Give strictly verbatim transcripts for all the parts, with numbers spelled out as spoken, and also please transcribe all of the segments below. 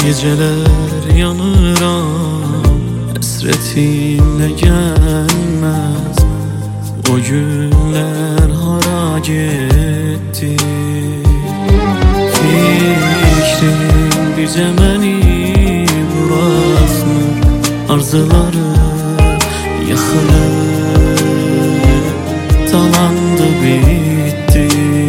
Geceler yanıram, hasretinle gelmez. O günler hara gitti. Fikrim bircə məni buraxmır. Arzuları yıxılıb talandı bitti.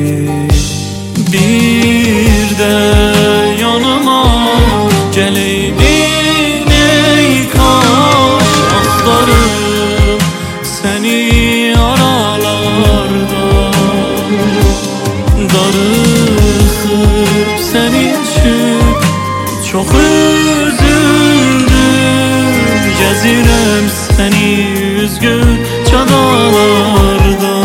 Bir də yanıma geleydin ey kaş. Axtarım seni aralarda, darıxıb senin üçün çox üzüldüm. Gəzirəm səni üzgün çadalarda.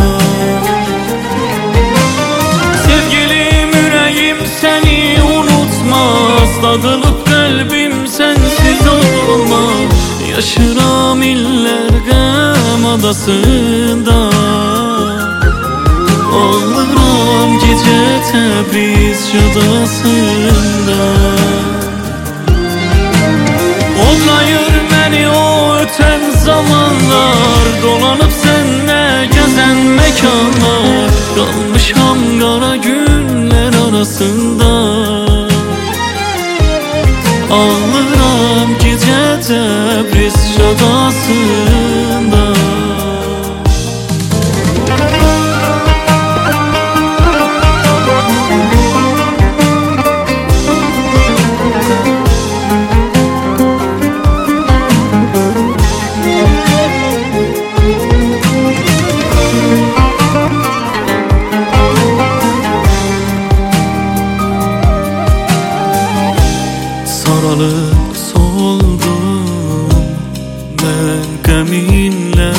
Sevgilim, ürəyim səni unutmaz. Dağılıb qəlbim sensiz olma. Yaşıram illər qəm adasında. Ağlıram gecə Təbriz şadasında. Odlayır məni o ötən zamanlar. Dolanıb sənlə gəzən məkanlar. Qalmışam qara günlər arasında. Ağlıram gecə Təbriz şadasında. Saralıb soldum mən qəminlə.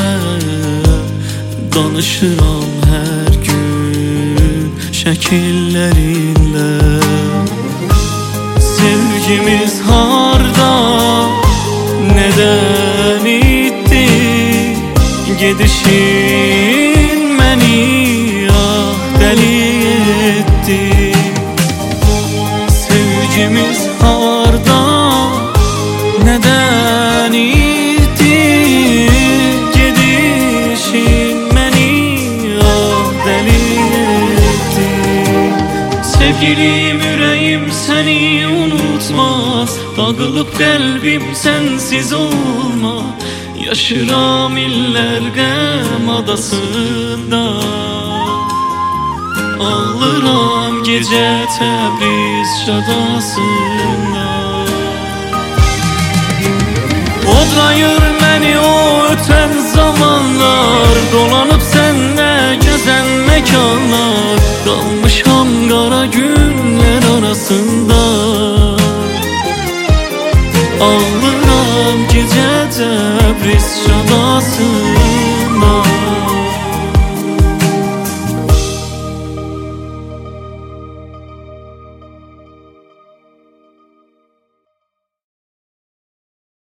Danışıram hər gün şəkillərinlə. Sevgimiz harda, nədən itdi? Gedişin məni ah dəli etdi. Sevgimiz harda, nədən itdi? Gedişin məni ah dəli etdi. Sevgilim, ürəyim səni unutmaz. Dağılıb qəlbim sensiz olma. Yaşıram illər qəm adasında. Ağlıram gecə Təbriz şadasında. Odlayır məni o ötən zamanlar. Dolanıb sənlə gəzən məkanlar. Qalmışam qara günlər arasında. Ağlıram gecə Təbriz şadasında.